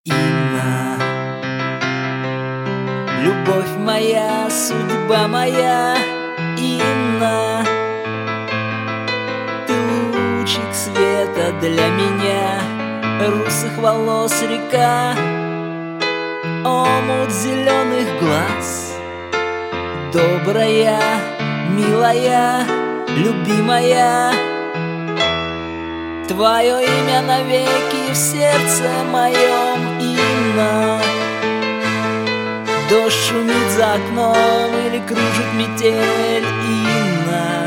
Инна, любовь моя, судьба моя, Инна, ты лучик света для меня, русых волос река, омут зеленых глаз, добрая, милая, любимая. Твое имя навеки в сердце моем, Инна. Дождь шумит за окном или кружит метель, Инна.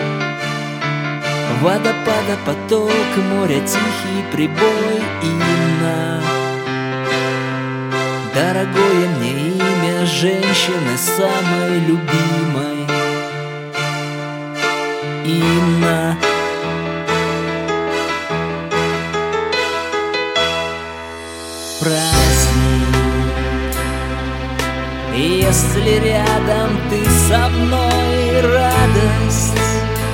Водопада поток, моря тихий прибой, Инна. Дорогое мне имя женщины самой любимой, Инна. Праздник, если рядом ты со мной, радость.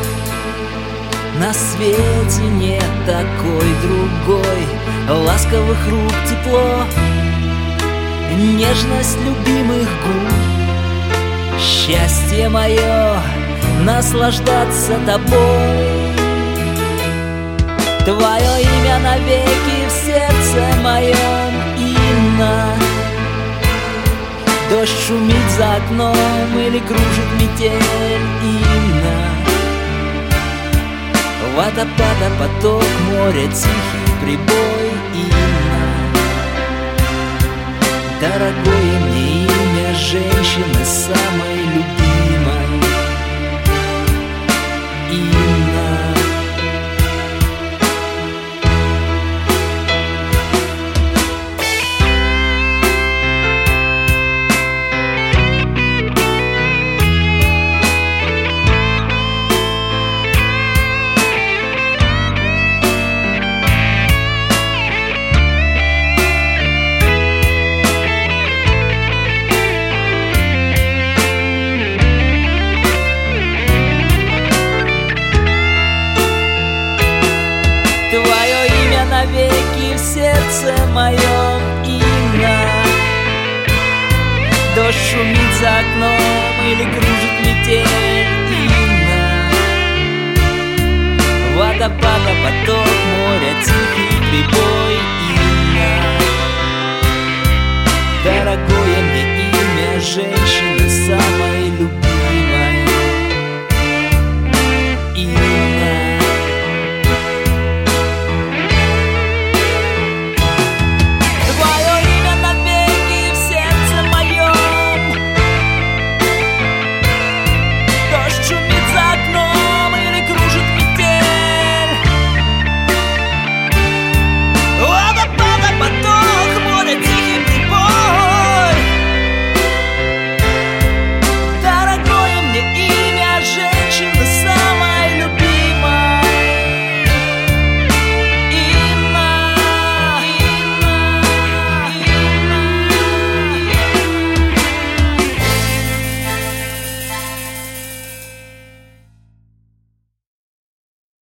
На свете нет такой другой, ласковых рук тепло, нежность любимых губ, счастье мое наслаждаться тобой. Твое имя навеки в сердце моем, Инна. Дождь шумит за окном или кружит метель, Инна. Водопада поток, море тихий прибой, Инна. Дорогое мне имя женщины самой любимой, Инна. Твое имя навеки в сердце моем, Инна. Дождь шумит за окном или кружит метель, Инна. Водопада поток, море тихий прибой,